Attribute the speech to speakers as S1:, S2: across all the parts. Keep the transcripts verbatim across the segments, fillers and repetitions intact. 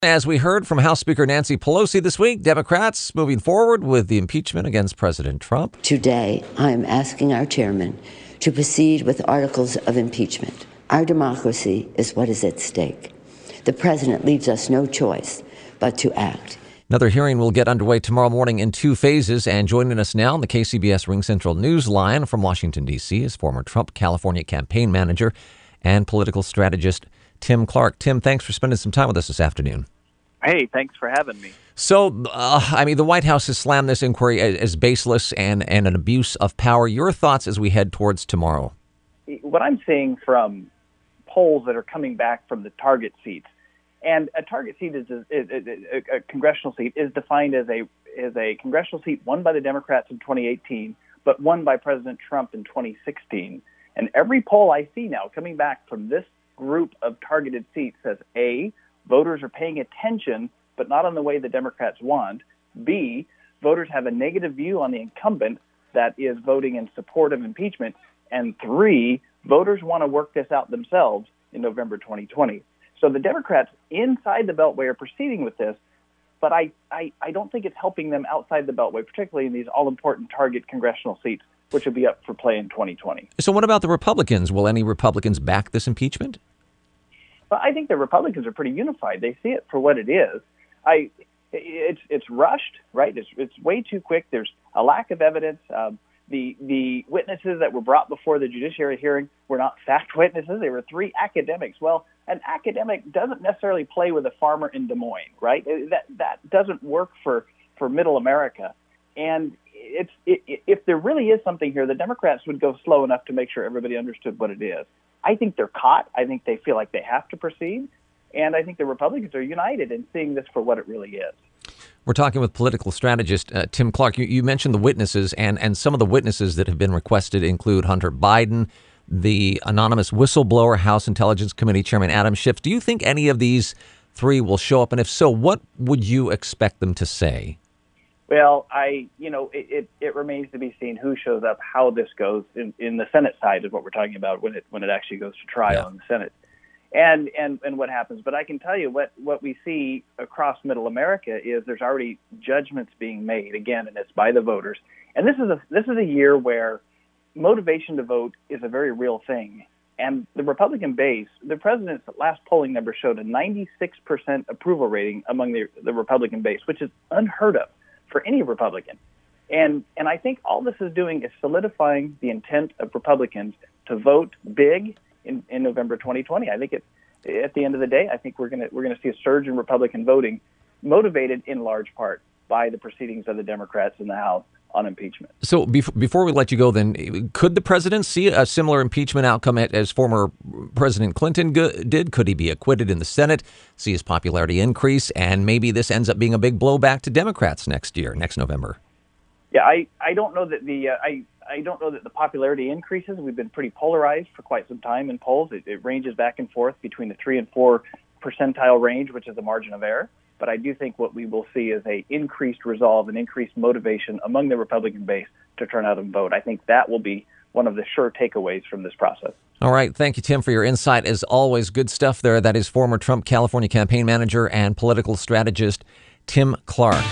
S1: As we heard from House Speaker Nancy Pelosi this week, Democrats moving forward with the impeachment against President Trump.
S2: Today, I am asking our chairman to proceed with articles of impeachment. Our democracy is what is at stake. The president leaves us no choice but to act.
S1: Another hearing will get underway tomorrow morning in two phases. And joining us now on the K C B S Ring Central News line from Washington, D C is former Trump California campaign manager and political strategist Tim Clark. Tim, thanks for spending some time with us this afternoon.
S3: Hey, thanks for having me.
S1: So, uh, I mean, the White House has slammed this inquiry as, as baseless and, and an abuse of power. Your thoughts as we head towards tomorrow?
S3: What I'm seeing from polls that are coming back from the target seats, and a target seat is, is, is, is a, a congressional seat is defined as a is a congressional seat won by the Democrats in twenty eighteen, but won by President Trump in twenty sixteen. And every poll I see now coming back from this group of targeted seats says A, voters are paying attention, but not in the way the Democrats want. B, voters have a negative view on the incumbent that is voting in support of impeachment. And three, voters want to work this out themselves in November twenty twenty. So the Democrats inside the Beltway are proceeding with this, but I, I, I don't think it's helping them outside the Beltway, particularly in these all-important target congressional seats, which will be up for play in twenty twenty.
S1: So what about the Republicans? Will any Republicans back this impeachment?
S3: Well, I think the Republicans are pretty unified. They see it for what it is. I, it's it's rushed, right? It's it's way too quick. There's a lack of evidence. Um, the the witnesses that were brought before the judiciary hearing were not fact witnesses. They were three academics. Well, an academic doesn't necessarily play with a farmer in Des Moines, right? That that doesn't work for, for Middle America. And it's it, if there really is something here, the Democrats would go slow enough to make sure everybody understood what it is. I think they're caught. I think they feel like they have to proceed. And I think the Republicans are united in seeing this for what it really is.
S1: We're talking with political strategist uh, Tim Clark. You, you mentioned the witnesses, and, and some of the witnesses that have been requested include Hunter Biden, the anonymous whistleblower, House Intelligence Committee Chairman Adam Schiff. Do you think any of these three will show up? And if so, what would you expect them to say?
S3: Well, I, you know, it, it, it remains to be seen who shows up, how this goes in, in the Senate side is what we're talking about when it when it actually goes to trial yeah. in the Senate, and and and what happens. But I can tell you what what we see across Middle America is there's already judgments being made again, and it's by the voters. And this is a this is a year where motivation to vote is a very real thing. And the Republican base, the president's last polling number showed a ninety-six percent approval rating among the the Republican base, which is unheard of for any Republican. And and I think all this is doing is solidifying the intent of Republicans to vote big in, in November twenty twenty. I think it, at the end of the day, I think we're going to we're going to see a surge in Republican voting, motivated in large part by the proceedings of the Democrats in the House on impeachment.
S1: So bef- before we let you go, then, could the president see a similar impeachment outcome as former President Clinton go- did? Could he be acquitted in the Senate, see his popularity increase, and maybe this ends up being a big blowback to Democrats next year, next November?
S3: Yeah, I, I don't know that the uh, I I don't know that the popularity increases. We've been pretty polarized for quite some time in polls. It, it ranges back and forth between the three and four percentile range, which is the margin of error. But I do think what we will see is a increased resolve and increased motivation among the Republican base to turn out and vote. I think that will be one of the sure takeaways from this process.
S1: All right. Thank you, Tim, for your insight. As always, good stuff there. That is former Trump California campaign manager and political strategist Tim Clark.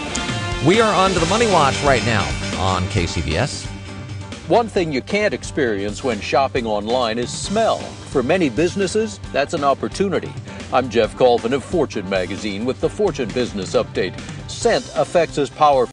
S1: We are on to the Money Watch right now on K C B S.
S4: One thing you can't experience when shopping online is smell. For many businesses, that's an opportunity. I'm Jeff Colvin of Fortune Magazine with the Fortune Business Update. Scent affects us powerfully.